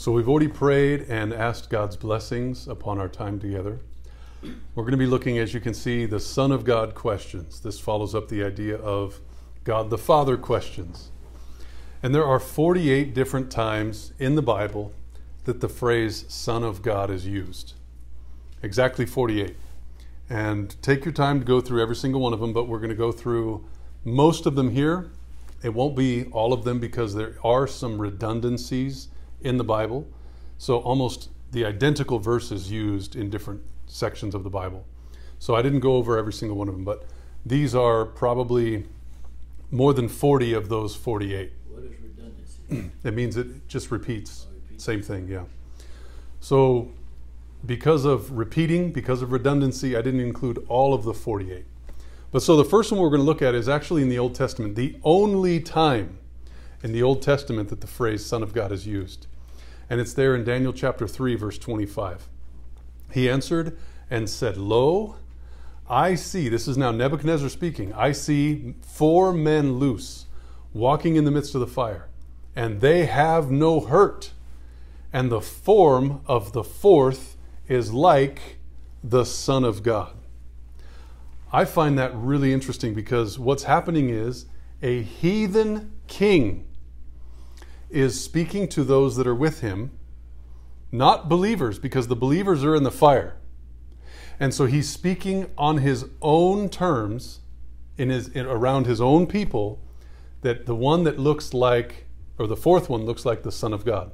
So we've already prayed and asked God's blessings upon our time together. We're going to be looking, as you can see, the Son of God questions. This follows up the idea of God the Father questions. And there are 48 different times in the Bible that the phrase Son of God is used. Exactly 48. And take your time to go through every single one of them, but we're going to go through most of them here. It won't be all of them because there are some redundancies in the Bible. So almost the identical verses used in different sections of the Bible. So I didn't go over every single one of them, but these are probably more than 40 of those 48. What is redundancy? It means it just repeats. Same thing, yeah. So because of repeating, because of redundancy, I didn't include all of the 48. But so the first one we're going to look at is actually in the Old Testament, the only time in the Old Testament that the phrase Son of God is used. And it's there in Daniel chapter 3, verse 25. He answered and said, "Lo, I see," this is now Nebuchadnezzar speaking, "I see 4 men loose, walking in the midst of the fire, and they have no hurt. And the form of the 4th is like the Son of God." I find that really interesting because what's happening is a heathen king is speaking to those that are with him, not believers, because the believers are in the fire. And so he's speaking on his own terms, around his own people, that the one that looks like, or the 4th one looks like the Son of God.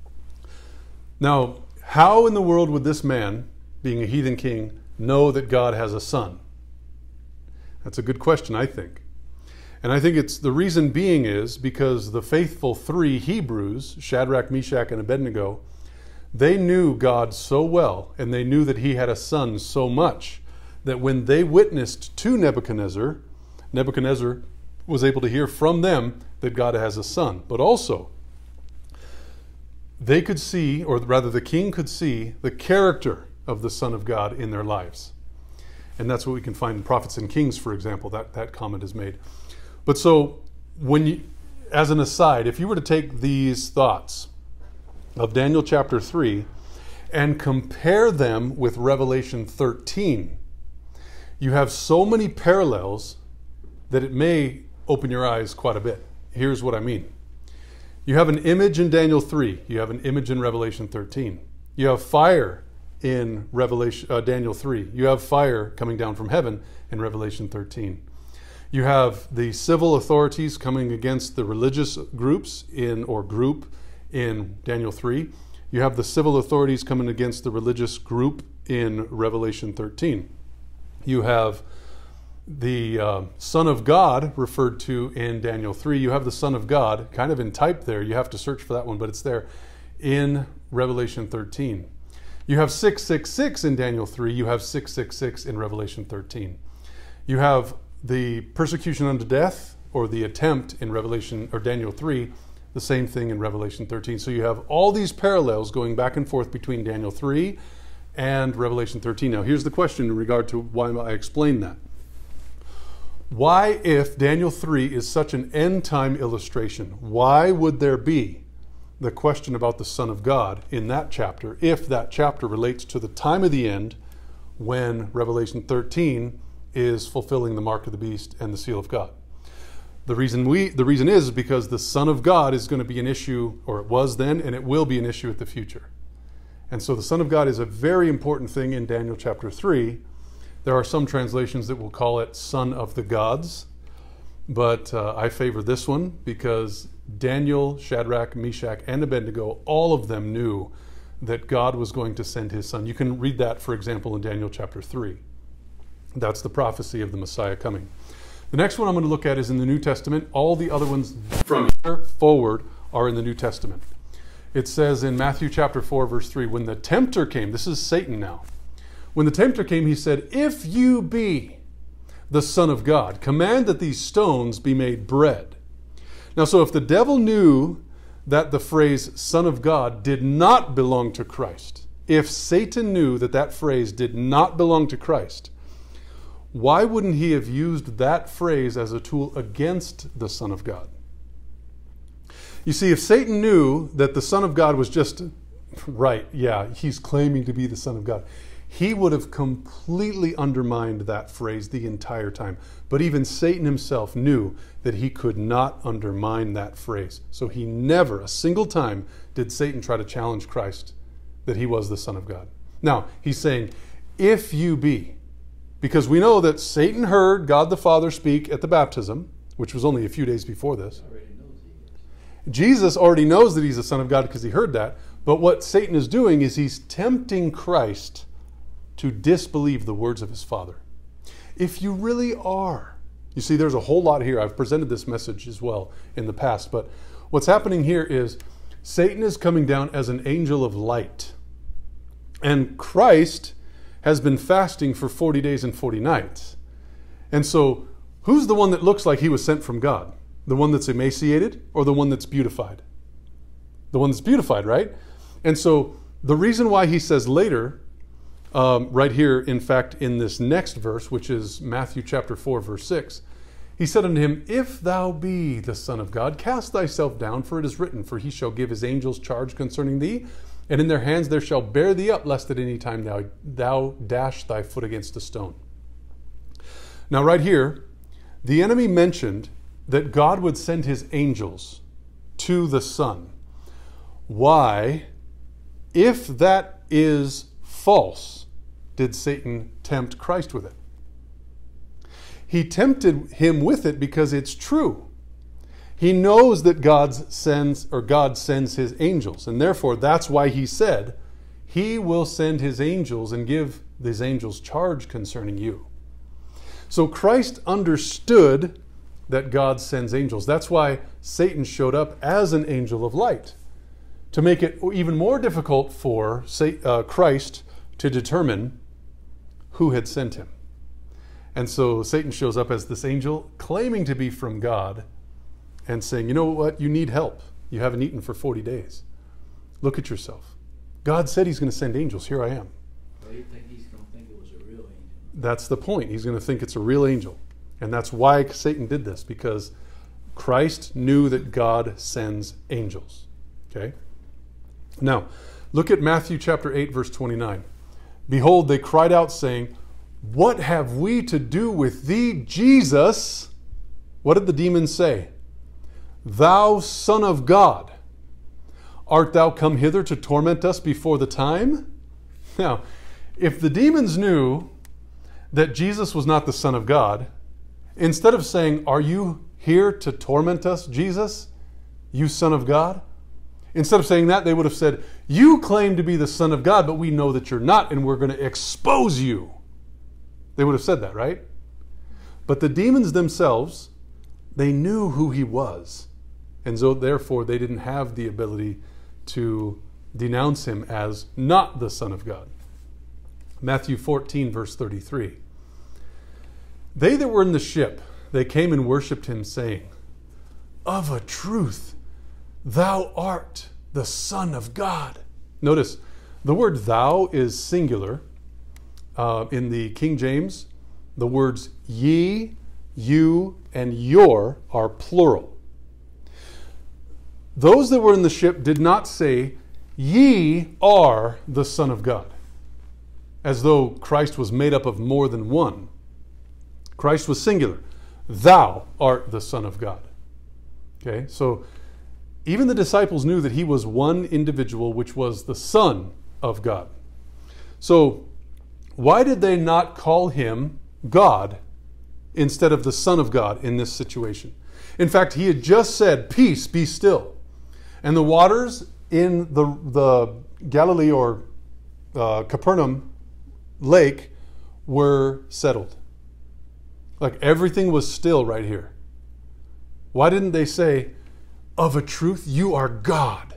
Now, how in the world would this man, being a heathen king, know that God has a son? That's a good question, I think. And I think it's the reason being is because the faithful 3 Hebrews, Shadrach, Meshach, and Abednego, they knew God so well, and they knew that he had a son so much, that when they witnessed to Nebuchadnezzar, Nebuchadnezzar was able to hear from them that God has a son. But also, they could see, or rather the king could see, the character of the Son of God in their lives. And that's what we can find in Prophets and Kings, for example, that comment is made. But so, as an aside, if you were to take these thoughts of Daniel chapter 3 and compare them with Revelation 13, you have so many parallels that it may open your eyes quite a bit. Here's what I mean. You have an image in Daniel 3. You have an image in Revelation 13. You have fire in Daniel 3. You have fire coming down from heaven in Revelation 13. You have the civil authorities coming against the religious groups group in Daniel 3. You have the civil authorities coming against the religious group in Revelation 13. You have the Son of God referred to in Daniel 3. You have the Son of God kind of in type there. You have to search for that one, but it's there in Revelation 13. You have 666 in Daniel 3. You have 666 in Revelation 13. You have the persecution unto death, or the attempt in Revelation or Daniel 3, the same thing in Revelation 13. So you have all these parallels going back and forth between Daniel 3 and Revelation 13. Now here's the question in regard to why I explained that. Why, if Daniel 3 is such an end-time illustration, why would there be the question about the Son of God in that chapter, if that chapter relates to the time of the end when Revelation 13 is fulfilling the mark of the beast and the seal of God? The reason is because the Son of God is going to be an issue, or it was then, and it will be an issue at the future. And so the Son of God is a very important thing in Daniel chapter 3. There are some translations that will call it Son of the Gods, but I favor this one because Daniel, Shadrach, Meshach, and Abednego, all of them knew that God was going to send his son. You can read that, for example, in Daniel chapter 3. That's the prophecy of the Messiah coming. The next one I'm going to look at is in the New Testament. All the other ones from here forward are in the New Testament. It says in Matthew chapter 4, verse 3, when the tempter came, this is Satan now. When the tempter came, he said, "If you be the Son of God, command that these stones be made bread." Now, so if the devil knew that the phrase Son of God did not belong to Christ, if Satan knew that that phrase did not belong to Christ, why wouldn't he have used that phrase as a tool against the Son of God? You see, if Satan knew that the Son of God was just Right, yeah, he's claiming to be the Son of God. He would have completely undermined that phrase the entire time. But even Satan himself knew that he could not undermine that phrase. So he never, a single time, did Satan try to challenge Christ that he was the Son of God. Now, he's saying, if you be, because we know that Satan heard God the Father speak at the baptism, which was only a few days before this. Jesus already knows that he's the Son of God because he heard that. But what Satan is doing is he's tempting Christ to disbelieve the words of his Father. If you really are. You see, there's a whole lot here. I've presented this message as well in the past. But what's happening here is Satan is coming down as an angel of light. And Christ has been fasting for 40 days and 40 nights. And so, who's the one that looks like he was sent from God? The one that's emaciated or the one that's beautified? The one that's beautified, right? And so, the reason why he says later, right here, in fact, in this next verse, which is Matthew chapter 4, verse 6, he said unto him, If thou be the Son of God, cast thyself down, for it is written, For he shall give his angels charge concerning thee, and in their hands there shall bear thee up, lest at any time thou dash thy foot against a stone. Now right here, the enemy mentioned that God would send his angels to the Son. Why, if that is false, did Satan tempt Christ with it? He tempted him with it because it's true. He knows that God sends his angels, and therefore that's why he said he will send his angels and give these angels charge concerning you. So Christ understood that God sends angels. That's why Satan showed up as an angel of light, to make it even more difficult for Christ to determine who had sent him. And so Satan shows up as this angel claiming to be from God and saying, you know what, you need help. You haven't eaten for 40 days. Look at yourself. God said he's going to send angels. Here I am. Well, you think he's going to think it was a real angel? That's the point. He's going to think it's a real angel. And that's why Satan did this, because Christ knew that God sends angels. Okay? Now, look at Matthew chapter 8, verse 29. Behold, they cried out, saying, What have we to do with thee, Jesus? What did the demons say? Thou Son of God, art thou come hither to torment us before the time? Now, if the demons knew that Jesus was not the Son of God, instead of saying, Are you here to torment us, Jesus, you Son of God? Instead of saying that, they would have said, You claim to be the Son of God, but we know that you're not, and we're going to expose you. They would have said that, right? But the demons themselves, they knew who he was. And so therefore they didn't have the ability to denounce him as not the Son of God. Matthew 14, verse 33. They that were in the ship, they came and worshipped him, saying, Of a truth, thou art the Son of God. Notice, the word thou is singular. In the King James, the words ye, you, and your are plural. Those that were in the ship did not say, Ye are the Son of God, as though Christ was made up of more than one. Christ was singular. Thou art the Son of God. Okay, so even the disciples knew that he was one individual, which was the Son of God. So why did they not call him God instead of the Son of God in this situation? In fact, he had just said, Peace, be still. And the waters in the Galilee or Capernaum lake were settled. Like everything was still right here. Why didn't they say, Of a truth, you are God?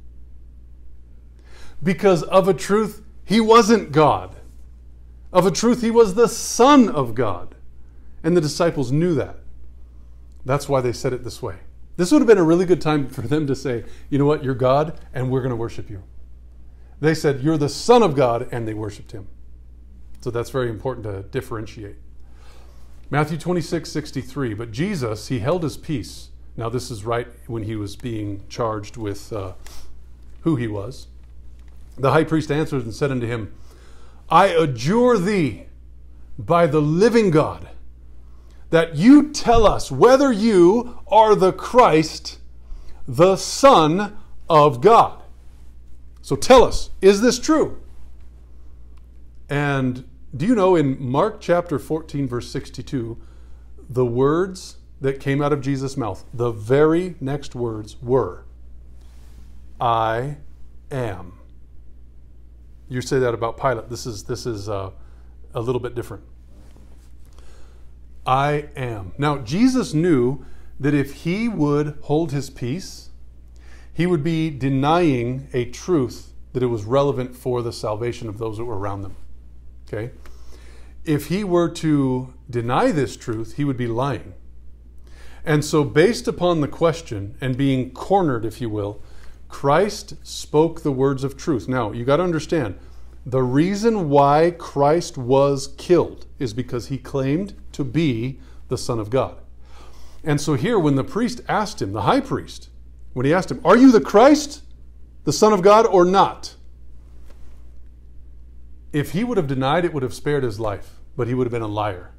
Because of a truth, he wasn't God. Of a truth, he was the Son of God. And the disciples knew that. That's why they said it this way. This would have been a really good time for them to say, you know what, you're God, and we're going to worship you. They said, you're the Son of God, and they worshiped him. So that's very important to differentiate. Matthew 26:63, but Jesus, he held his peace. Now this is right when he was being charged with who he was. The high priest answered and said unto him, I adjure thee by the living God, that you tell us whether you are the Christ, the Son of God. So tell us, is this true? And do you know in Mark chapter 14, verse 62, the words that came out of Jesus' mouth, the very next words were, I am. You say that about Pilate. This is a little bit different. I am. Now, Jesus knew that if he would hold his peace, he would be denying a truth that it was relevant for the salvation of those that were around them. Okay? If he were to deny this truth, he would be lying. And so based upon the question and being cornered, if you will, Christ spoke the words of truth. Now, you got to understand, the reason why Christ was killed is because he claimed to be the Son of God. And so here, when the priest asked him, the high priest, when he asked him, are you the Christ, the Son of God, or not? If he would have denied, it would have spared his life, but he would have been a liar.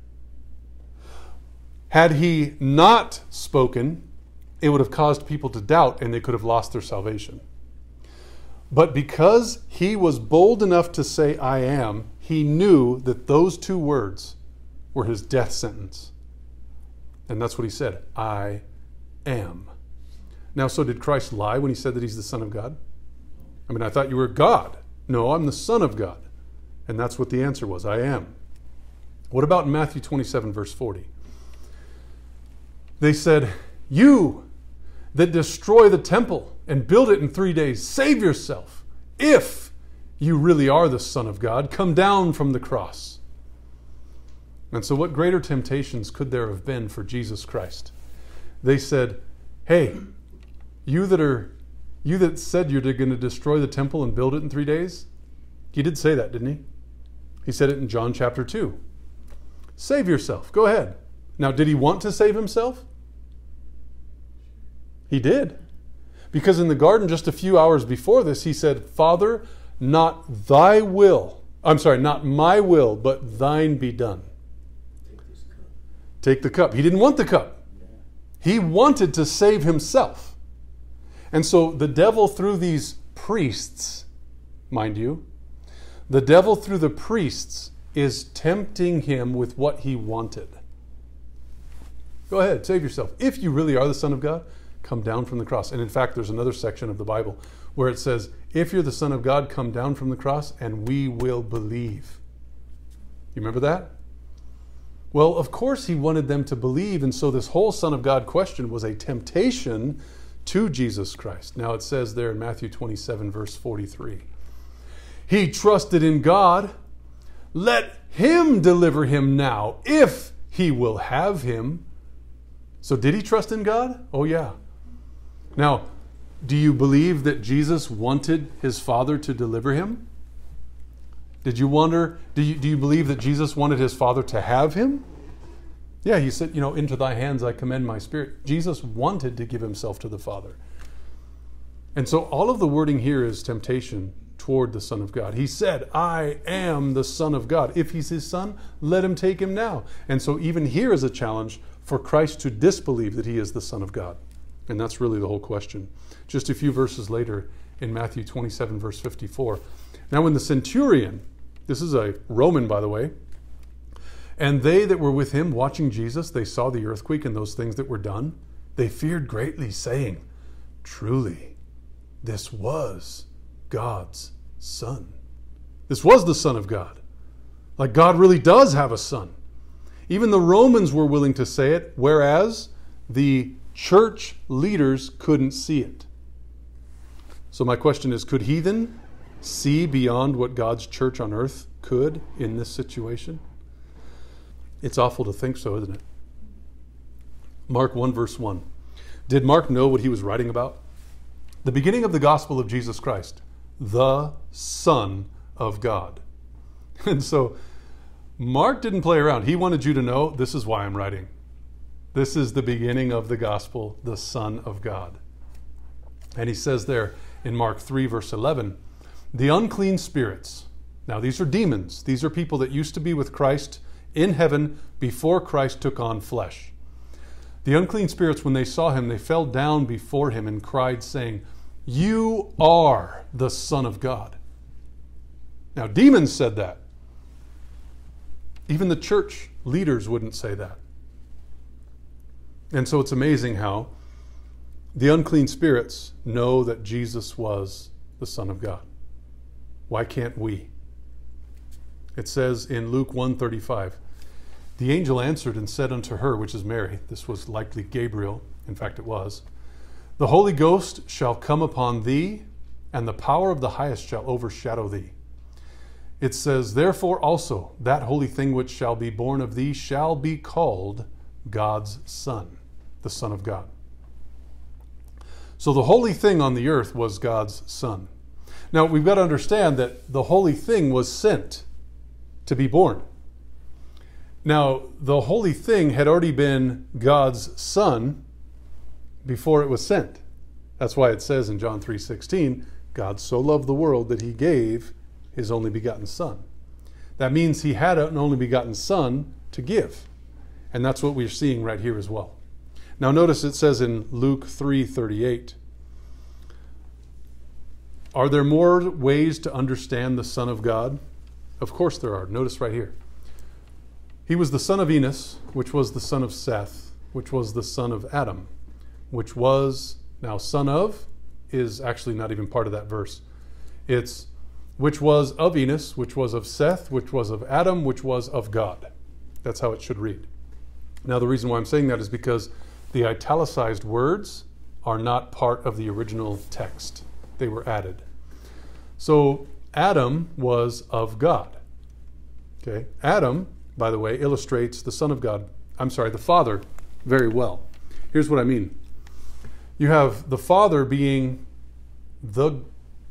Had he not spoken, it would have caused people to doubt and they could have lost their salvation. But because he was bold enough to say, I am, he knew that those two words were his death sentence. And that's what he said, I am. Now, so did Christ lie when he said that he's the Son of God? I mean, I thought you were God. No, I'm the Son of God. And that's what the answer was, I am. What about in Matthew 27, verse 40? They said, you that destroy the temple and build it in 3 days, save yourself. If you really are the Son of God, come down from the cross. And so what greater temptations could there have been for Jesus Christ? They said, hey, you that said you're going to destroy the temple and build it in 3 days, he did say that, didn't he? He said it in John chapter 2. Save yourself. Go ahead. Now, did he want to save himself? He did. Because in the garden just a few hours before this, he said, Father, not my will, but thine be done. Take the cup. He didn't want the cup. He wanted to save himself. And so the devil, through these priests, mind you, the devil through the priests is tempting him with what he wanted. Go ahead, save yourself. If you really are the Son of God, come down from the cross. And in fact, there's another section of the Bible where it says, if you're the Son of God, come down from the cross and we will believe. You remember that? Well, of course he wanted them to believe, and so this whole Son of God question was a temptation to Jesus Christ. Now it says there in Matthew 27, verse 43, he trusted in God, let him deliver him now, if he will have him. So did he trust in God? Oh yeah. Now, do you believe that Jesus wanted his Father to deliver him? Did you wonder, do you believe that Jesus wanted his Father to have him? Yeah, he said, into thy hands I commend my spirit. Jesus wanted to give himself to the Father. And so all of the wording here is temptation toward the Son of God. He said, I am the Son of God. If he's his Son, let him take him now. And so even here is a challenge for Christ to disbelieve that he is the Son of God. And that's really the whole question. Just a few verses later in Matthew 27, verse 54. Now when the centurion, this is a Roman, by the way, and they that were with him watching Jesus, they saw the earthquake and those things that were done. They feared greatly, saying, truly, this was God's Son. This was the Son of God. Like God really does have a son. Even the Romans were willing to say it, whereas the church leaders couldn't see it. So my question is, could heathen see beyond what God's church on earth could in this situation? It's awful to think so, isn't it? Mark 1, verse 1. Did Mark know what he was writing about? The beginning of the gospel of Jesus Christ, the Son of God. And so Mark didn't play around. He wanted you to know, this is why I'm writing. This is the beginning of the gospel, the Son of God. And he says there in Mark 3, verse 11, The unclean spirits. Now, these are demons. These are people that used to be with Christ in heaven before Christ took on flesh. The unclean spirits, when they saw him, they fell down before him and cried, saying, "You are the Son of God." Now, demons said that. Even the church leaders wouldn't say that. And so it's amazing how the unclean spirits know that Jesus was the Son of God. Why can't we? It says in Luke 1:35, the angel answered and said unto her, which is Mary, this was likely Gabriel, in fact it was, "The Holy Ghost shall come upon thee, and the power of the highest shall overshadow thee." It says, "Therefore also that holy thing which shall be born of thee shall be called God's Son," the Son of God. So the holy thing on the earth was God's Son. Now we've got to understand that the holy thing was sent to be born. Now the holy thing had already been God's Son before it was sent. That's why it says in John 3:16, God so loved the world that he gave his only begotten Son. That means he had an only begotten Son to give. And that's what we're seeing right here as well. Now notice it says in Luke 3:38, are there more ways to understand the Son of God? Of course there are. Notice right here. He was the son of Enos, which was the son of Seth, which was the son of Adam, which was, now son of is actually not even part of that verse. It's which was of Enos, which was of Seth, which was of Adam, which was of God. That's how it should read. Now the reason why I'm saying that is because the italicized words are not part of the original text. They were added. So Adam was of God. Okay? Adam, by the way, illustrates the Son of God, the Father, very well. Here's what I mean. You have the Father being the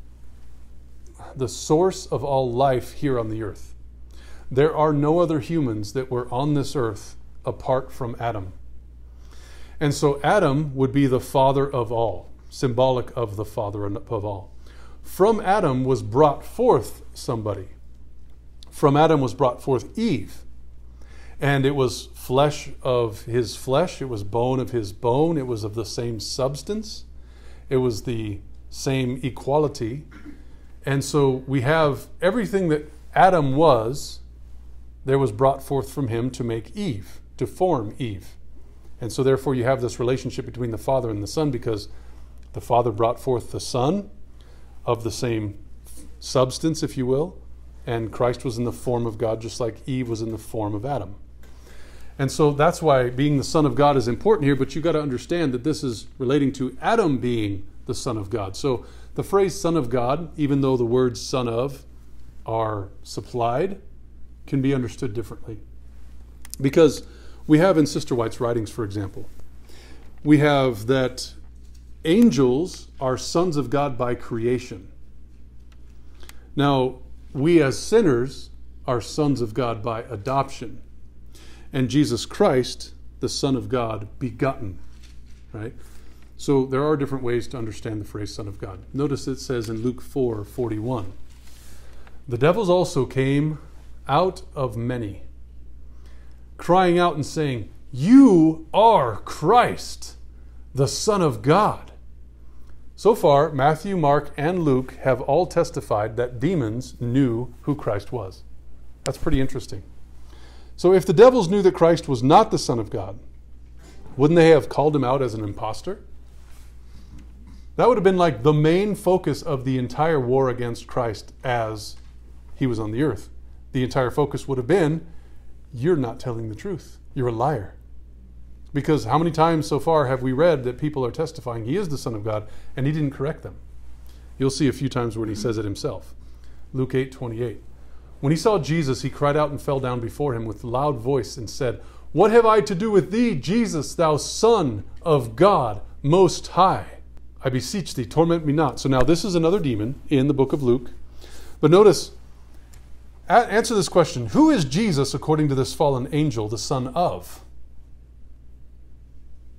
source of all life here on the earth. There are no other humans that were on this earth apart from Adam. And so Adam would be the father of all, symbolic of the father of all. From Adam was brought forth somebody. From Adam was brought forth Eve. And it was flesh of his flesh. It was bone of his bone. It was of the same substance. It was the same equality. And so we have everything that Adam was, there was brought forth from him to make Eve, to form Eve. And so therefore you have this relationship between the Father and the Son, because the Father brought forth the Son of the same substance, if you will, and Christ was in the form of God, just like Eve was in the form of Adam. And so that's why being the Son of God is important here, but you've got to understand that this is relating to Adam being the Son of God. So the phrase Son of God, even though the words son of are supplied, can be understood differently. Because we have in Sister White's writings, for example, we have that angels are sons of God by creation. Now, we as sinners are sons of God by adoption. And Jesus Christ, the Son of God, begotten. Right? So there are different ways to understand the phrase Son of God. Notice it says in Luke 4:41, the devils also came out of many, crying out and saying, "You are Christ, the Son of God." So far, Matthew, Mark, and Luke have all testified that demons knew who Christ was. That's pretty interesting. So if the devils knew that Christ was not the Son of God, wouldn't they have called him out as an imposter? That would have been like the main focus of the entire war against Christ as he was on the earth. The entire focus would have been, you're not telling the truth. You're a liar. Because how many times so far have we read that people are testifying he is the Son of God and he didn't correct them? You'll see a few times when he says it himself. Luke 8:28. When he saw Jesus, he cried out and fell down before him with loud voice and said, "What have I to do with thee, Jesus, thou Son of God Most High? I beseech thee, torment me not." So now this is another demon in the book of Luke. But notice, answer this question. Who is Jesus, according to this fallen angel, the son of?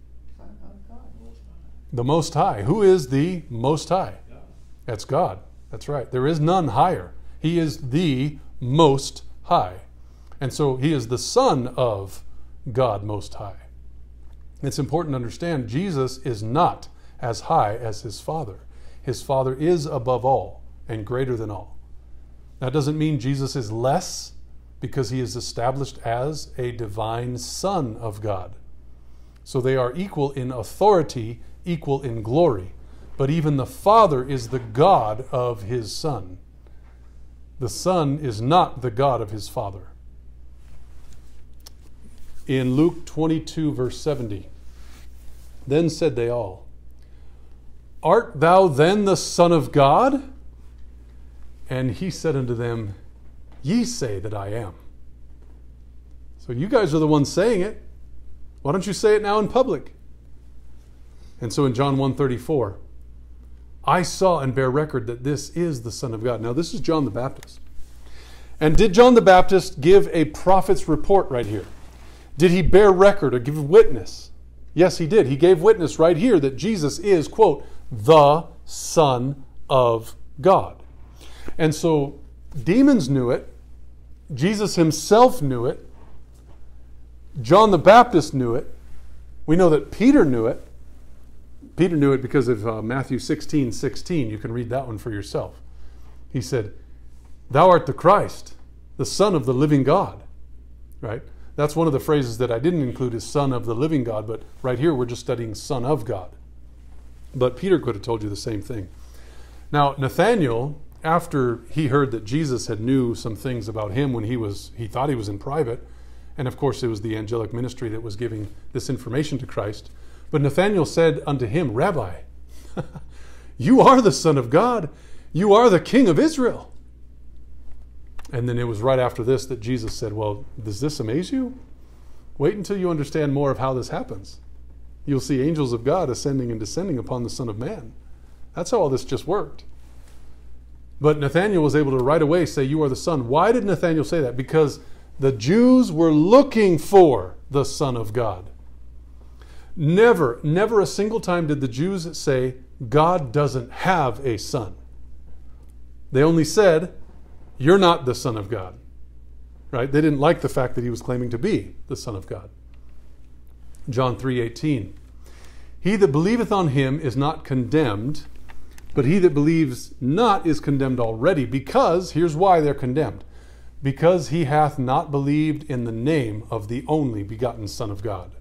The Most High. Who is the Most High? That's God. That's right. There is none higher. He is the Most High. And so he is the Son of God Most High. It's important to understand Jesus is not as high as his Father. His Father is above all and greater than all. That doesn't mean Jesus is less because he is established as a divine Son of God. So they are equal in authority, equal in glory. But even the Father is the God of his Son. The Son is not the God of his Father. In Luke 22, verse 70, then said they all, Art thou then the Son of God? And he said unto them, Ye say that I am. So you guys are the ones saying it. Why don't you say it now in public? And so in John 1:34, I saw and bear record that this is the Son of God. Now this is John the Baptist. And did John the Baptist give a prophet's report right here? Did he bear record or give witness? Yes, he did. He gave witness right here that Jesus is, quote, the Son of God. And so demons knew it. Jesus himself knew it. John the Baptist knew it. We know that Peter knew it. Peter knew it because of Matthew 16:16. You can read that one for yourself. He said, Thou art the Christ, the Son of the living God. Right? That's one of the phrases that I didn't include is Son of the living God, but right here we're just studying Son of God. But Peter could have told you the same thing. Now, Nathanael, after he heard that Jesus had knew some things about him when he thought he was in private, and of course it was the angelic ministry that was giving this information to Christ, but Nathanael said unto him, Rabbi, you are the Son of God. You are the King of Israel. And then it was right after this that Jesus said, well, does this amaze you? Wait until you understand more of how this happens. You'll see angels of God ascending and descending upon the Son of Man. That's how all this just worked. But Nathanael was able to right away say, you are the Son. Why did Nathanael say that? Because the Jews were looking for the Son of God. Never a single time did the Jews say, God doesn't have a son. They only said, you're not the Son of God. Right? They didn't like the fact that he was claiming to be the Son of God. John 3:18. He that believeth on him is not condemned, but he that believes not is condemned already, because, here's why they're condemned, because he hath not believed in the name of the only begotten Son of God.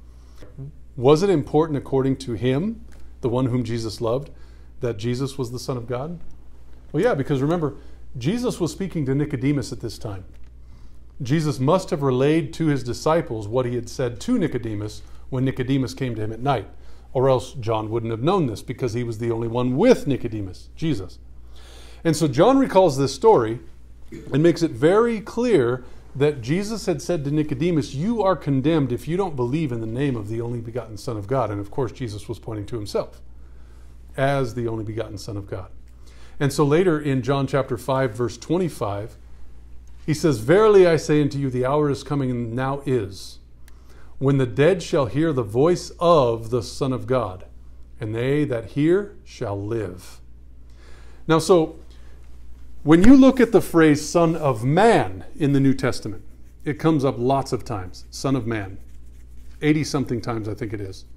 Was it important according to him, the one whom Jesus loved, that Jesus was the Son of God? Well, yeah, because remember, Jesus was speaking to Nicodemus at this time. Jesus must have relayed to his disciples what he had said to Nicodemus when Nicodemus came to him at night. Or else John wouldn't have known this because he was the only one with Nicodemus, Jesus. And so John recalls this story and makes it very clear that Jesus had said to Nicodemus, you are condemned if you don't believe in the name of the only begotten Son of God. And of course, Jesus was pointing to himself as the only begotten Son of God. And so later in John chapter 5, verse 25, he says, Verily I say unto you, the hour is coming and now is, when the dead shall hear the voice of the Son of God, and they that hear shall live. Now, so when you look at the phrase Son of Man in the New Testament, it comes up lots of times. Son of Man. 80-something times, I think it is.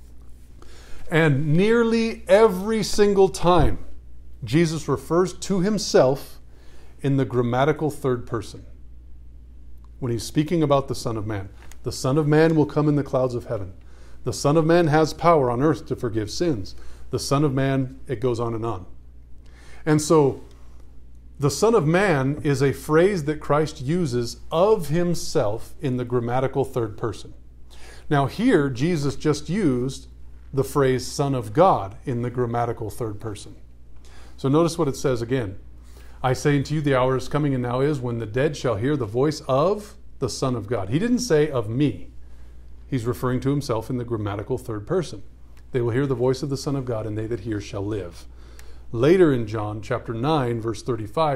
And nearly every single time, Jesus refers to himself in the grammatical third person. When he's speaking about the Son of Man. The Son of Man will come in the clouds of heaven. The Son of Man has power on earth to forgive sins. The Son of Man, it goes on and on. And so, the Son of Man is a phrase that Christ uses of himself in the grammatical third person. Now here, Jesus just used the phrase Son of God in the grammatical third person. So notice what it says again. I say unto you, the hour is coming and now is, when the dead shall hear the voice of the Son of God. He didn't say of me. He's referring to himself in the grammatical third person. They will hear the voice of the Son of God, and they that hear shall live. Later in John chapter 9, verse 35,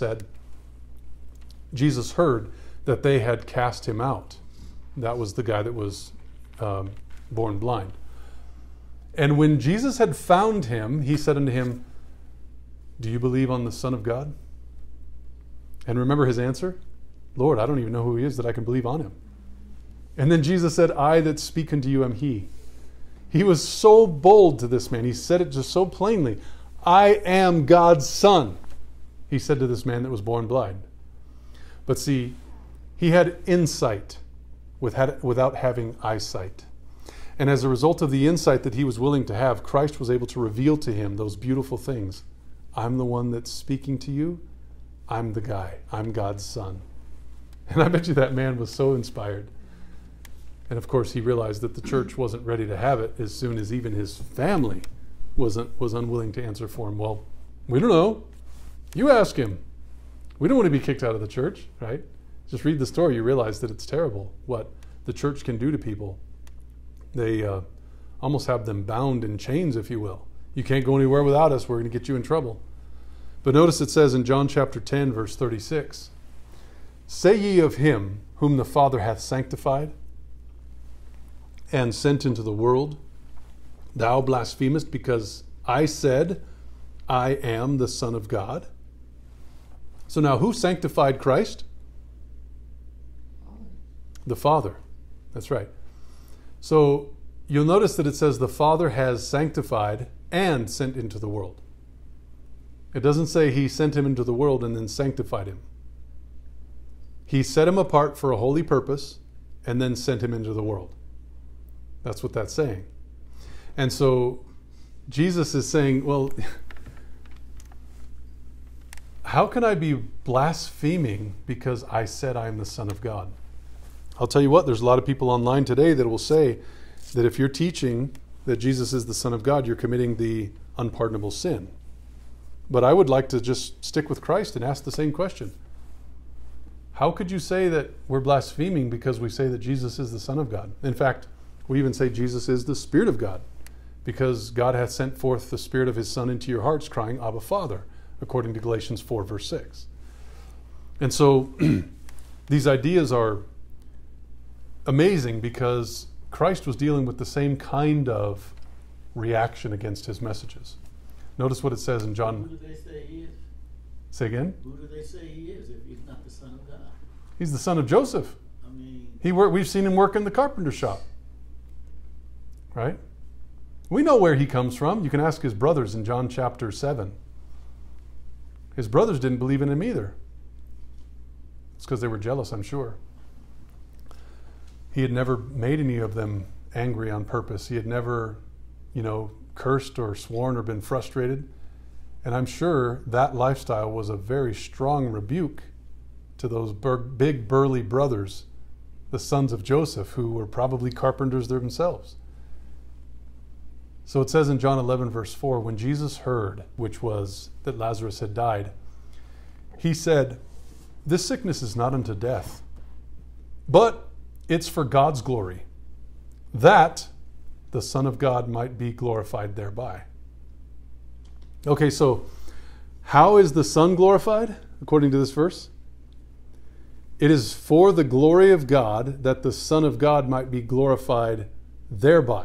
Jesus heard that they had cast him out. That was the guy that was born blind. And when Jesus had found him, he said unto him, do you believe on the Son of God? And remember his answer? Lord, I don't even know who he is that I can believe on him. And then Jesus said, I that speak unto you am he. He was so bold to this man. He said it just so plainly. I am God's son, he said to this man that was born blind. But see, he had insight without having eyesight. And as a result of the insight that he was willing to have, Christ was able to reveal to him those beautiful things. I'm the one that's speaking to you. I'm the guy. I'm God's son. And I bet you that man was so inspired. And of course, he realized that the church wasn't ready to have it as soon as even his family was unwilling to answer for him. Well, we don't know. You ask him. We don't want to be kicked out of the church, right? Just read the story. You realize that it's terrible what the church can do to people. They almost have them bound in chains, if you will. You can't go anywhere without us. We're going to get you in trouble. But notice it says in John chapter 10, verse 36, say ye of him whom the Father hath sanctified and sent into the world, thou blasphemest, because I said, I am the Son of God. So now who sanctified Christ? The Father. That's right. So you'll notice that it says the Father has sanctified and sent into the world. It doesn't say he sent him into the world and then sanctified him. He set him apart for a holy purpose and then sent him into the world. That's what that's saying. And so Jesus is saying, well, how can I be blaspheming because I said I am the Son of God? I'll tell you what, there's a lot of people online today that will say that if you're teaching that Jesus is the Son of God, you're committing the unpardonable sin. But I would like to just stick with Christ and ask the same question. How could you say that we're blaspheming because we say that Jesus is the Son of God? In fact, we even say Jesus is the Spirit of God, because God hath sent forth the Spirit of his Son into your hearts, crying, Abba, Father, according to Galatians 4, verse 6. And so these ideas are amazing because Christ was dealing with the same kind of reaction against his messages. Notice what it says in John. Who do they say he is? Say again? Who do they say he is if he's not the Son of God? He's the son of Joseph. I mean, We've seen him work in the carpenter shop. Right? We know where he comes from. You can ask his brothers in John chapter 7. His brothers didn't believe in him either. It's because they were jealous, I'm sure. He had never made any of them angry on purpose. He had never, cursed or sworn or been frustrated. And I'm sure that lifestyle was a very strong rebuke to those big burly brothers, the sons of Joseph, who were probably carpenters themselves. So it says in John 11, verse 4, when Jesus heard, which was that Lazarus had died, he said, this sickness is not unto death, but it's for God's glory, that the Son of God might be glorified thereby. Okay, so how is the Son glorified, according to this verse? It is for the glory of God, that the Son of God might be glorified thereby.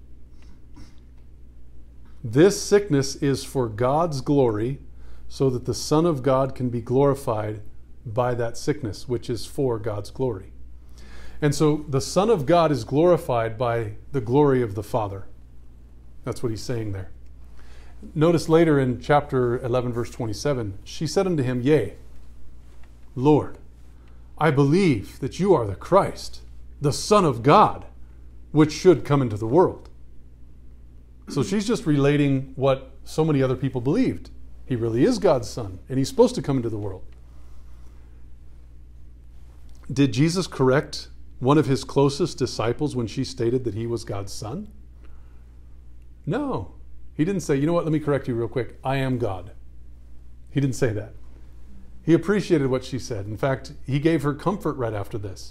This sickness is for God's glory, so that the Son of God can be glorified by that sickness, which is for God's glory. And so the Son of God is glorified by the glory of the Father. That's what he's saying there. Notice later in chapter 11, verse 27, she said unto him, Yea, Lord, I believe that you are the Christ, the Son of God, which should come into the world. So she's just relating what so many other people believed. He really is God's Son, and he's supposed to come into the world. Did Jesus correct one of his closest disciples when she stated that he was God's Son? No. He didn't say, you know what, let me correct you real quick. I am God. He didn't say that. He appreciated what she said. In fact, he gave her comfort right after this.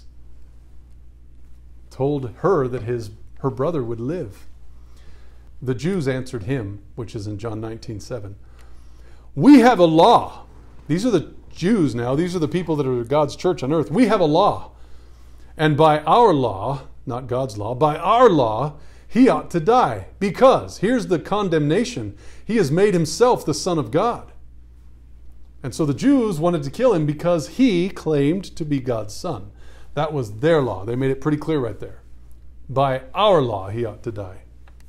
Told her that her brother would live. The Jews answered him, which is in John 19:7. We have a law. These are the Jews now. These are the people that are God's church on earth. We have a law. And by our law, not God's law, by our law, he ought to die. Because, here's the condemnation, he has made himself the Son of God. And so the Jews wanted to kill him because he claimed to be God's son. That was their law. They made it pretty clear right there. By our law, he ought to die.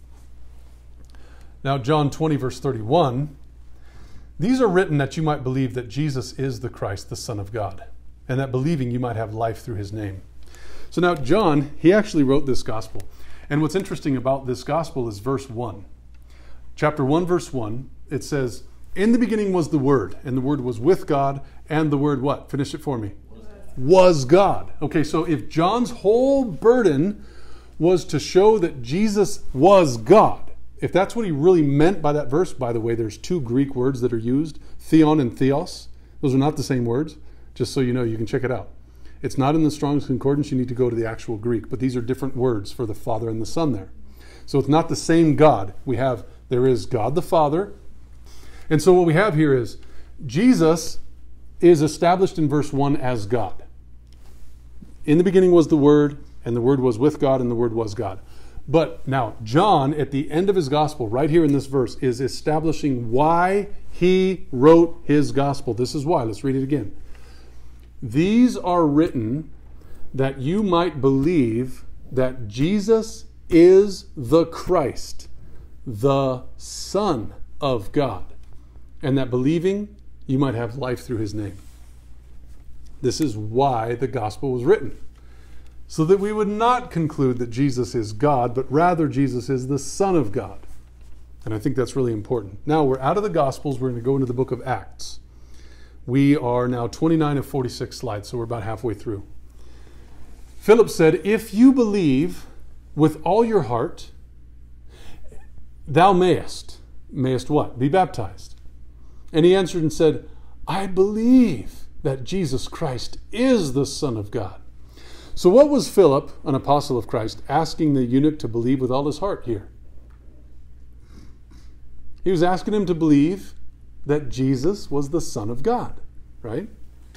Now, John 20, verse 31, these are written that you might believe that Jesus is the Christ, the Son of God, and that believing you might have life through his name. So now John, he actually wrote this gospel. And what's interesting about this gospel is verse 1. Chapter 1, verse 1, it says, in the beginning was the Word, and the Word was with God, and the Word what? Finish it for me. Was God. Okay, so if John's whole burden was to show that Jesus was God, if that's what he really meant by that verse, by the way, there's two Greek words that are used, theon and theos. Those are not the same words, just so you know, you can check it out. It's not in the Strong's Concordance, you need to go to the actual Greek, but these are different words for the Father and the Son there. So it's not the same God. There is God the Father. And so what we have here is Jesus is established in verse 1 as God. In the beginning was the Word, and the Word was with God, and the Word was God. But now, John, at the end of his gospel, right here in this verse, is establishing why he wrote his gospel. This is why. Let's read it again. These are written that you might believe that Jesus is the Christ, the Son of God, and that believing you might have life through his name. This is why the gospel was written. So that we would not conclude that Jesus is God, but rather Jesus is the Son of God. And I think that's really important. Now we're out of the Gospels. We're going to go into the book of Acts. We are now 29 of 46 slides, so we're about halfway through. Philip said, if you believe with all your heart, thou mayest. Mayest what? Be baptized. And he answered and said, I believe that Jesus Christ is the Son of God. So what was Philip, an apostle of Christ, asking the eunuch to believe with all his heart here? He was asking him to believe that Jesus was the Son of God, right?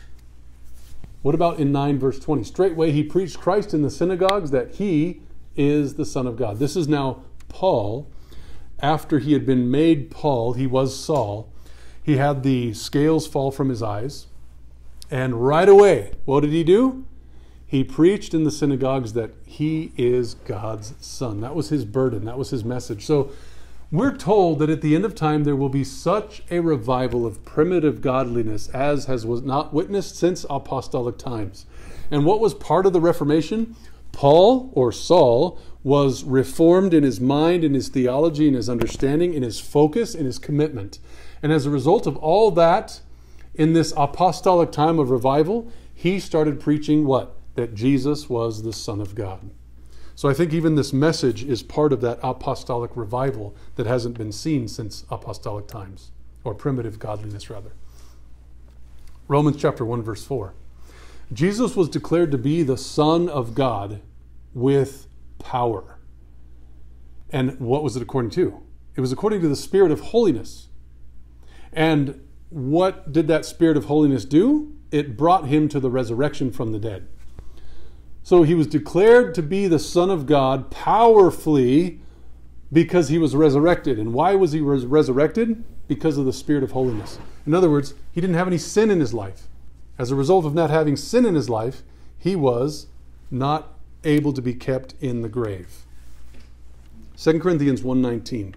What about in 9 verse 20? Straightway he preached Christ in the synagogues that he is the Son of God. This is now Paul. After he had been made Paul, he was Saul. He had the scales fall from his eyes. And right away, what did he do? He preached in the synagogues that he is God's Son. That was his burden. That was his message. So we're told that at the end of time there will be such a revival of primitive godliness as was not witnessed since apostolic times. And what was part of the Reformation? Paul, or Saul, was reformed in his mind, in his theology, in his understanding, in his focus, in his commitment. And as a result of all that, in this apostolic time of revival, he started preaching what? That Jesus was the Son of God. So I think even this message is part of that apostolic revival that hasn't been seen since apostolic times, or primitive godliness rather. Romans chapter 1 verse 4. Jesus was declared to be the Son of God with power. And what was it according to? It was according to the Spirit of holiness. And what did that Spirit of holiness do? It brought him to the resurrection from the dead. So he was declared to be the Son of God powerfully because he was resurrected. And why was he resurrected? Because of the Spirit of holiness. In other words, he didn't have any sin in his life. As a result of not having sin in his life, he was not able to be kept in the grave. 2 Corinthians 1:19.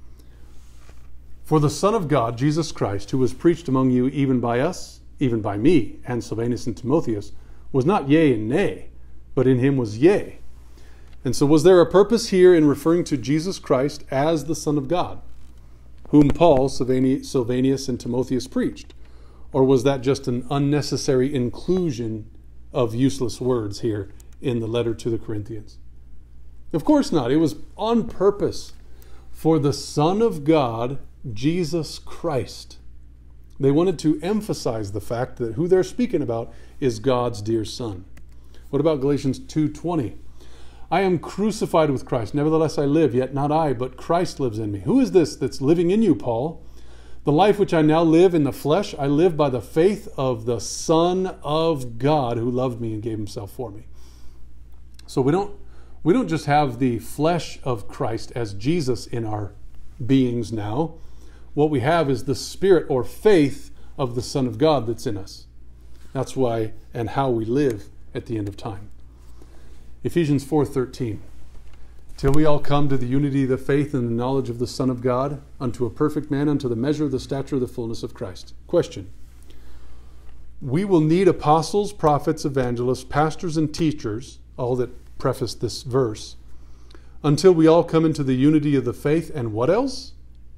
For the Son of God, Jesus Christ, who was preached among you even by us, even by me, and Silvanus and Timotheus, was not yea and nay, but in him was yea. And so was there a purpose here in referring to Jesus Christ as the Son of God, whom Paul, Silvanus, and Timotheus preached? Or was that just an unnecessary inclusion of useless words here in the letter to the Corinthians? Of course not. It was on purpose for the Son of God, Jesus Christ. They wanted to emphasize the fact that who they're speaking about is God's dear Son. What about Galatians 2:20? I am crucified with Christ. Nevertheless I live, yet not I, but Christ lives in me. Who is this that's living in you, Paul? The life which I now live in the flesh, I live by the faith of the Son of God who loved me and gave himself for me. So we don't just have the flesh of Christ as Jesus in our beings now. What we have is the Spirit or faith of the Son of God that's in us. That's why and how we live at the end of time. Ephesians 4:13. Till we all come to the unity of the faith and the knowledge of the Son of God, unto a perfect man, unto the measure of the stature of the fullness of Christ. Question. We will need apostles, prophets, evangelists, pastors, and teachers, all that preface this verse, until we all come into the unity of the faith and what else?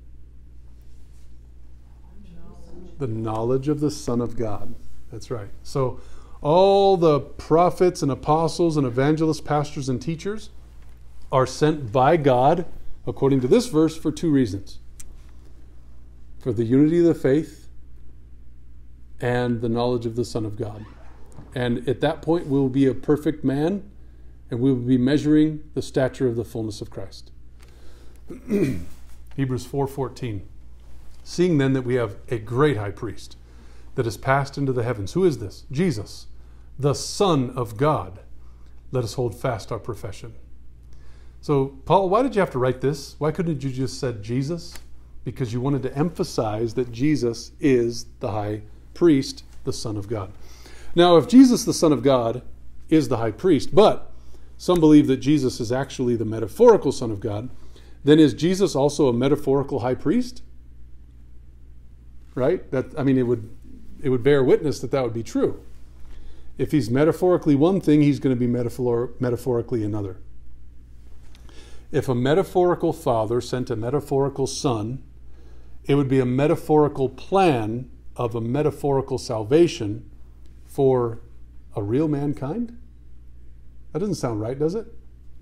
The knowledge of the Son of God. That's right. So all the prophets and apostles and evangelists, pastors, and teachers are sent by God, according to this verse, for two reasons. For the unity of the faith and the knowledge of the Son of God. And at that point, we will be a perfect man, and we will be measuring the stature of the fullness of Christ. Hebrews 4:14. Seeing then that we have a great high priest that has passed into the heavens. Who is this? Jesus, the Son of God. Let us hold fast our profession. So, Paul, why did you have to write this? Why couldn't you just said Jesus? Because you wanted to emphasize that Jesus is the high priest, the Son of God. Now, if Jesus, the Son of God, is the high priest, but some believe that Jesus is actually the metaphorical Son of God, then is Jesus also a metaphorical high priest? Right? It would bear witness that that would be true. If he's metaphorically one thing, he's going to be metaphorically another. If a metaphorical father sent a metaphorical son, it would be a metaphorical plan of a metaphorical salvation for a real mankind? That doesn't sound right, does it?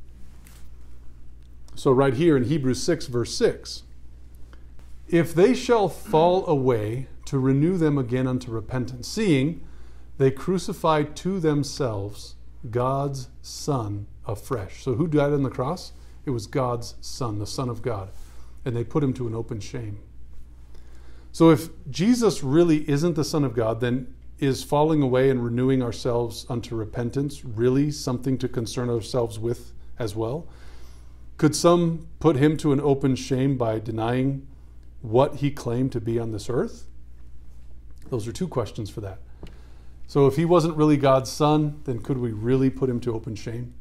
So right here in Hebrews 6, verse 6, if they shall fall away, to renew them again unto repentance, seeing they crucify to themselves God's Son afresh. So who died on the cross? It was God's Son, the Son of God. And they put him to an open shame. So if Jesus really isn't the Son of God, then is falling away and renewing ourselves unto repentance really something to concern ourselves with as well? Could some put him to an open shame by denying what he claimed to be on this earth? Those are two questions for that. So if he wasn't really God's Son, then could we really put him to open shame?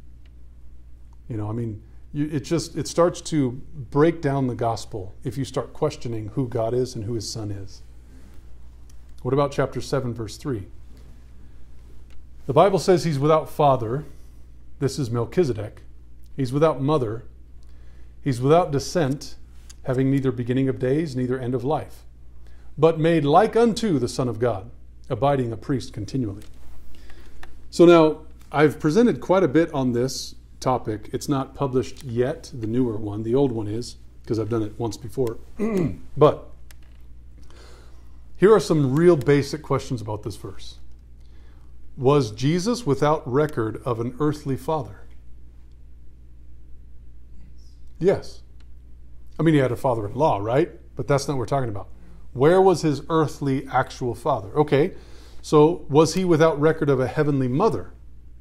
It starts to break down the gospel if you start questioning who God is and who his Son is. What about chapter 7, verse 3? The Bible says he's without father. This is Melchizedek. He's without mother. He's without descent, having neither beginning of days, neither end of life, but made like unto the Son of God, abiding a priest continually. So now, I've presented quite a bit on this topic. It's not published yet, the newer one. The old one is, because I've done it once before. But here are some real basic questions about this verse. Was Jesus without record of an earthly father? Yes. He had a father-in-law, right? But that's not what we're talking about. Where was his earthly actual father? Okay, so was he without record of a heavenly mother?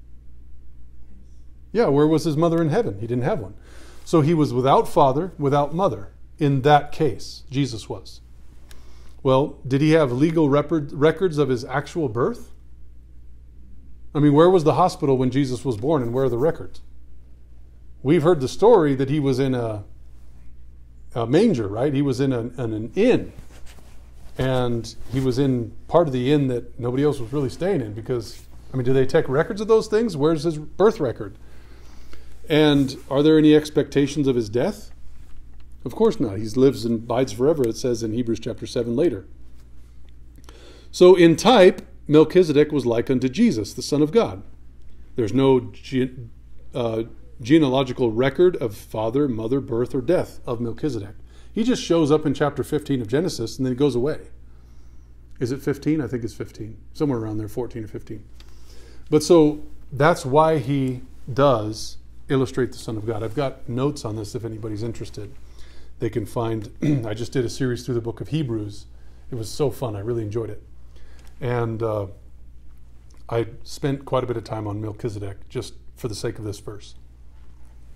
Yeah, where was his mother in heaven? He didn't have one. So he was without father, without mother. In that case, Jesus was. Well, did he have legal records of his actual birth? Where was the hospital when Jesus was born, and where are the records? We've heard the story that he was in a manger, right? He was in an inn. And he was in part of the inn that nobody else was really staying in because, do they take records of those things? Where's his birth record? And are there any expectations of his death? Of course not. He lives and abides forever, it says in Hebrews chapter 7 later. So in type, Melchizedek was like unto Jesus, the Son of God. There's no genealogical record of father, mother, birth, or death of Melchizedek. He just shows up in chapter 15 of Genesis and then he goes away. Is it 15? I think it's 15. Somewhere around there, 14 or 15. But so that's why he does illustrate the Son of God. I've got notes on this if anybody's interested. They can find, I just did a series through the book of Hebrews. It was so fun. I really enjoyed it. And I spent quite a bit of time on Melchizedek just for the sake of this verse.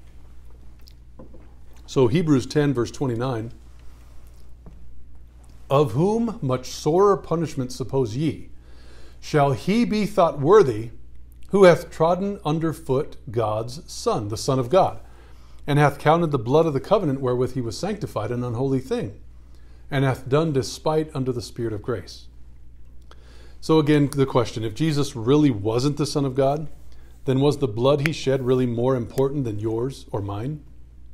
So Hebrews 10, verse 29. Of whom much sorer punishment suppose ye? Shall he be thought worthy who hath trodden under foot God's Son, the Son of God, and hath counted the blood of the covenant wherewith he was sanctified an unholy thing, and hath done despite unto the Spirit of grace? So again, the question, if Jesus really wasn't the Son of God, then was the blood he shed really more important than yours or mine?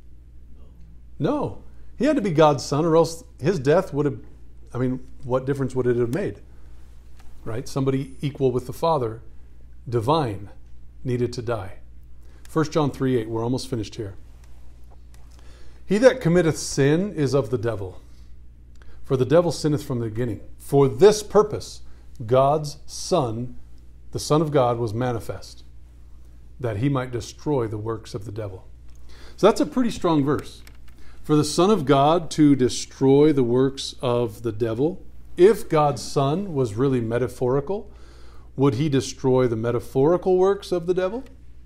No. He had to be God's Son, or else his death would have, what difference would it have made? Right? Somebody equal with the Father, divine, needed to die. 1 John 3:8, we're almost finished here. He that committeth sin is of the devil, for the devil sinneth from the beginning. For this purpose God's Son, the Son of God, was manifest, that he might destroy the works of the devil. So that's a pretty strong verse. For the Son of God to destroy the works of the devil. If God's Son was really metaphorical, would he destroy the metaphorical works of the devil?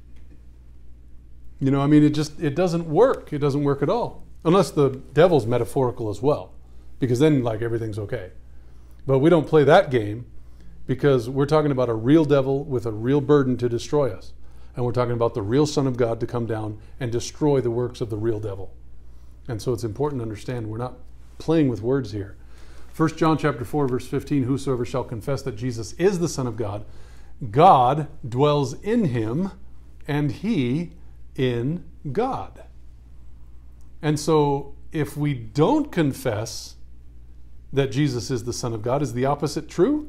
It doesn't work. It doesn't work at all. Unless the devil's metaphorical as well. Because then, everything's okay. But we don't play that game because we're talking about a real devil with a real burden to destroy us. And we're talking about the real Son of God to come down and destroy the works of the real devil. And so it's important to understand we're not playing with words here. 1 John chapter 4, verse 15, whosoever shall confess that Jesus is the Son of God, God dwells in him, and he in God. And so if we don't confess that Jesus is the Son of God, is the opposite true?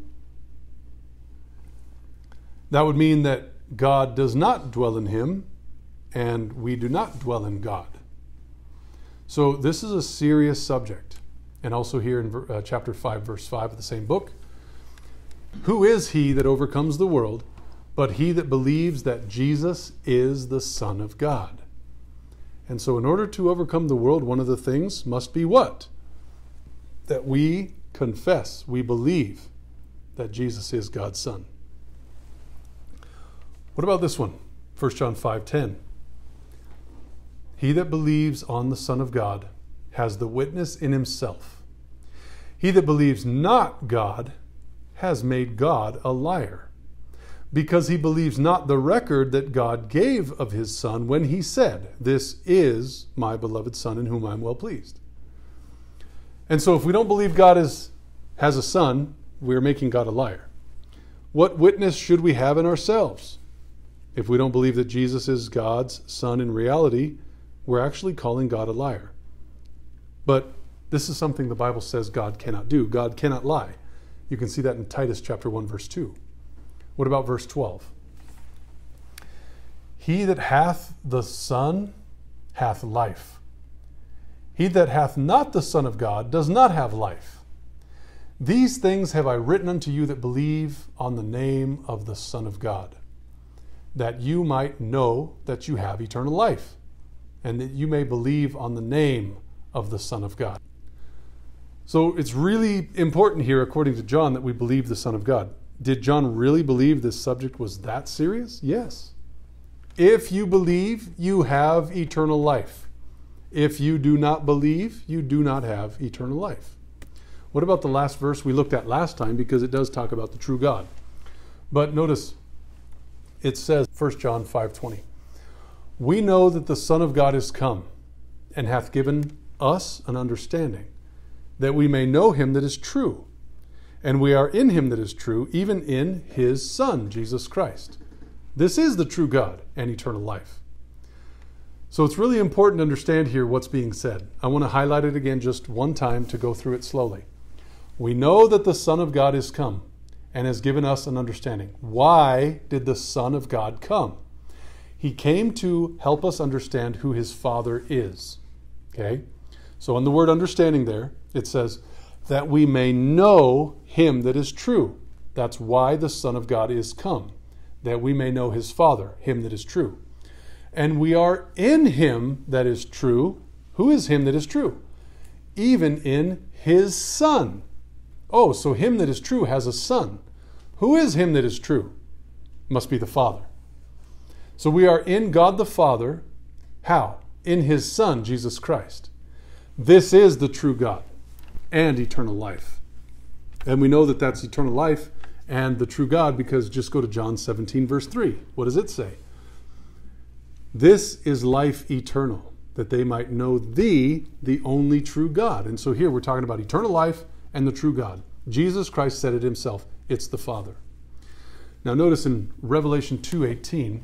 That would mean that God does not dwell in him, and we do not dwell in God. So this is a serious subject. And also here in chapter 5, verse 5 of the same book. Who is he that overcomes the world, but he that believes that Jesus is the Son of God? And so in order to overcome the world, one of the things must be what? That we confess, we believe that Jesus is God's Son. What about this one? 1 John 5:10. He that believes on the Son of God has the witness in himself. He that believes not God has made God a liar, because he believes not the record that God gave of his Son when he said, "This is my beloved Son in whom I am well pleased." And so if we don't believe God has a son, we're making God a liar. What witness should we have in ourselves? If we don't believe that Jesus is God's Son in reality, we're actually calling God a liar. But this is something the Bible says God cannot do. God cannot lie. You can see that in Titus chapter 1, verse 2. What about verse 12? He that hath the Son hath life. He that hath not the Son of God does not have life. These things have I written unto you that believe on the name of the Son of God, that you might know that you have eternal life, and that you may believe on the name of the Son of God. So it's really important here, according to John, that we believe the Son of God. Did John really believe this subject was that serious? Yes. If you believe, you have eternal life. If you do not believe, you do not have eternal life. What about the last verse we looked at last time, because it does talk about the true God? But notice, it says, 1 John 5:20, we know that the Son of God is come, and hath given us an understanding, that we may know him that is true. And we are in him that is true, even in his Son, Jesus Christ. This is the true God and eternal life. So it's really important to understand here what's being said. I want to highlight it again just one time to go through it slowly. We know that the Son of God is come and has given us an understanding. Why did the Son of God come? He came to help us understand who his Father is. Okay? So in the word understanding there, it says, that we may know him that is true. That's why the Son of God is come, that we may know his Father, him that is true. And we are in him that is true. Who is him that is true? Even in his Son. Oh, so him that is true has a son. Who is him that is true? Must be the Father. So we are in God the Father. How? In his Son, Jesus Christ. This is the true God. and eternal life. And we know that that's eternal life and the true God because just go to John 17, verse 3. What does it say? This is life eternal, that they might know thee, the only true God. And so here we're talking about eternal life and the true God. Jesus Christ said it himself. It's the Father. Now notice in Revelation 2:18,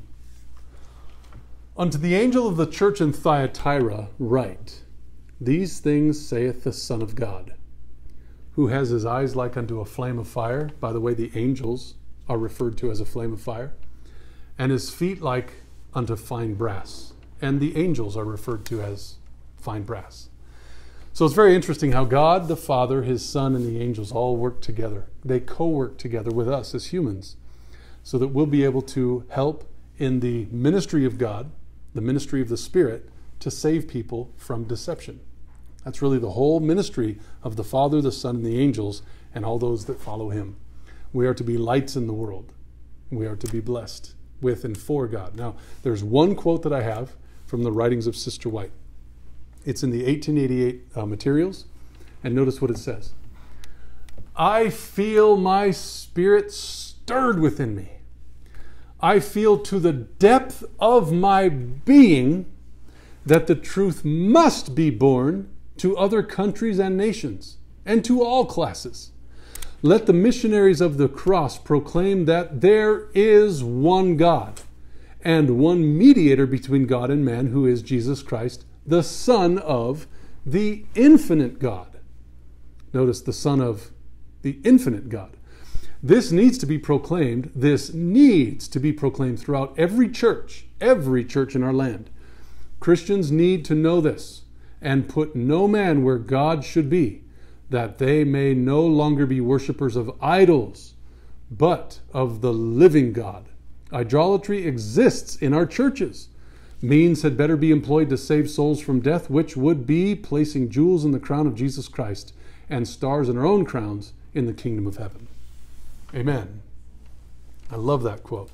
unto the angel of the church in Thyatira write, these things saith the Son of God, who has his eyes like unto a flame of fire. By the way, the angels are referred to as a flame of fire. And his feet like unto fine brass. And the angels are referred to as fine brass. So it's very interesting how God, the Father, his Son, and the angels all work together. They co-work together with us as humans so that we'll be able to help in the ministry of God, the ministry of the Spirit, to save people from deception. That's really the whole ministry of the Father, the Son, and the angels, and all those that follow him. We are to be lights in the world. We are to be blessed with and for God. Now, there's one quote that I have from the writings of Sister White. It's in the 1888 materials, and notice what it says. I feel my spirit stirred within me. I feel to the depth of my being that the truth must be borne to other countries and nations, and to all classes. Let the missionaries of the cross proclaim that there is one God, and one mediator between God and man, who is Jesus Christ, the Son of the infinite God. Notice the Son of the infinite God. This needs to be proclaimed. This needs to be proclaimed throughout every church in our land. Christians need to know this and put no man where God should be, that they may no longer be worshippers of idols, but of the living God. Idolatry exists in our churches. Means had better be employed to save souls from death, which would be placing jewels in the crown of Jesus Christ and stars in our own crowns in the kingdom of heaven. Amen. I love that quote.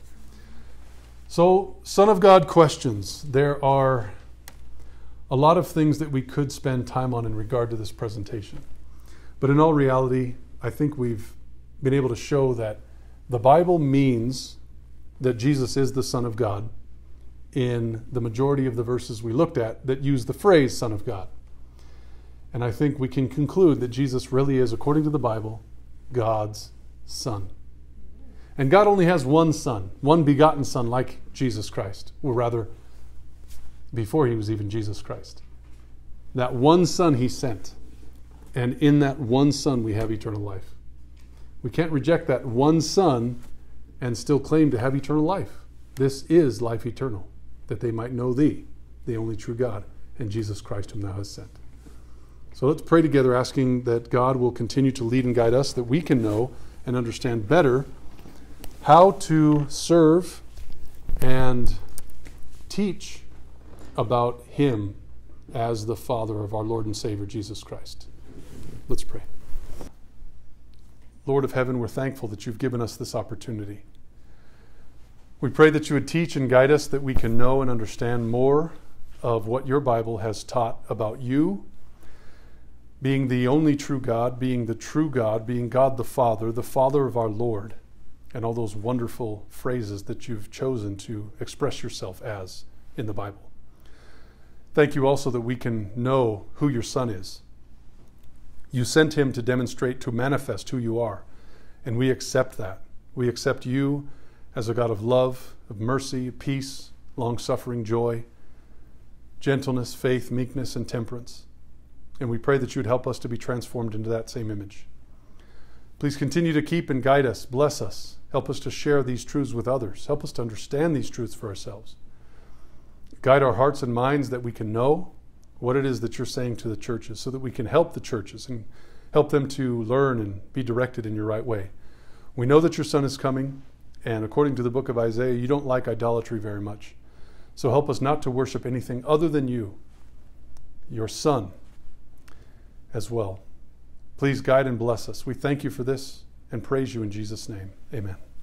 So, Son of God questions. There are a lot of things that we could spend time on in regard to this presentation. But in all reality, I think we've been able to show that the Bible means that Jesus is the Son of God in the majority of the verses we looked at that use the phrase Son of God. And I think we can conclude that Jesus really is, according to the Bible, God's Son. And God only has one Son, one begotten Son like Jesus Christ, or rather, before he was even Jesus Christ. That one Son he sent. And in that one Son we have eternal life. We can't reject that one Son and still claim to have eternal life. This is life eternal, that they might know thee, the only true God, and Jesus Christ whom thou hast sent. So let's pray together, asking that God will continue to lead and guide us, that we can know and understand better how to serve and teach about him as the Father of our Lord and Savior, Jesus Christ. Let's pray. Lord of heaven, we're thankful that you've given us this opportunity. We pray that you would teach and guide us, that we can know and understand more of what your Bible has taught about you, being the only true God, being the true God, being God the Father of our Lord, and all those wonderful phrases that you've chosen to express yourself as in the Bible. Thank you also that we can know who your Son is. You sent him to demonstrate, to manifest who you are, and we accept that. We accept you as a God of love, of mercy, peace, long-suffering, joy, gentleness, faith, meekness, and temperance. And we pray that you would help us to be transformed into that same image. Please continue to keep and guide us, bless us, help us to share these truths with others, help us to understand these truths for ourselves. Guide our hearts and minds that we can know what it is that you're saying to the churches, so that we can help the churches and help them to learn and be directed in your right way. We know that your Son is coming, and according to the book of Isaiah, you don't like idolatry very much. So help us not to worship anything other than you, your Son, as well. Please guide and bless us. We thank you for this and praise you in Jesus' name. Amen.